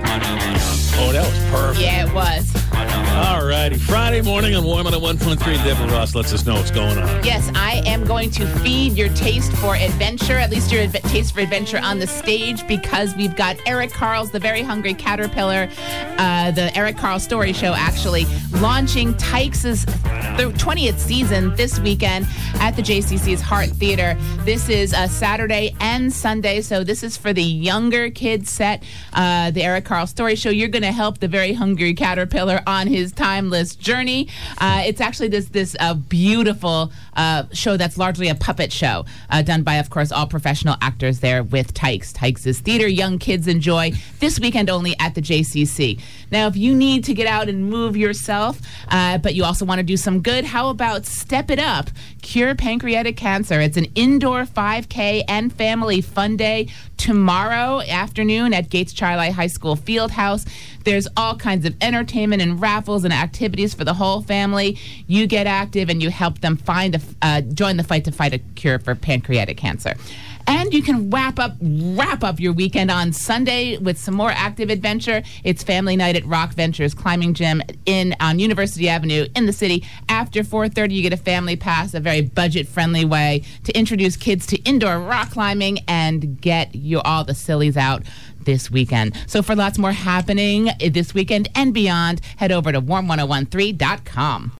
Oh, that was perfect. Yeah, it was. All righty. Friday morning on Warm on at 1.3. Deborah Ross lets us know what's going on. Yes, I am going to feed your taste for adventure, at least your taste for adventure on the stage, because we've got Eric Carle's The Very Hungry Caterpillar, the Eric Carle Story Show, actually, launching Tykes' 20th season this weekend at the JCC's Hart Theater. This is Saturday and Sunday, so this is for the younger kids set. The Eric Carle Story Show. You're going to help the Very Hungry Caterpillar on his timeless journey. It's actually this beautiful show that's largely a puppet show done by, of course, all professional actors there with Tykes. Tykes is theater young kids enjoy this weekend only at the JCC. Now, if you need to get out and move yourself, but you also want to do some good, how about Step It Up? Cure Pancreatic Cancer. It's an indoor 5K and family fun day tomorrow afternoon at Gates Charlie High School Fieldhouse. There's all kinds of entertainment and raffles and activities for the whole family. You get active and you help them join the fight to fight a cure for pancreatic cancer. And you can wrap up your weekend on Sunday with some more active adventure. It's family night at Rock Ventures Climbing Gym on University Avenue in the city. After 4:30, you get a family pass, a very budget-friendly way to introduce kids to indoor rock climbing and get you all the sillies out this weekend. So for lots more happening this weekend and beyond, head over to warm1013.com.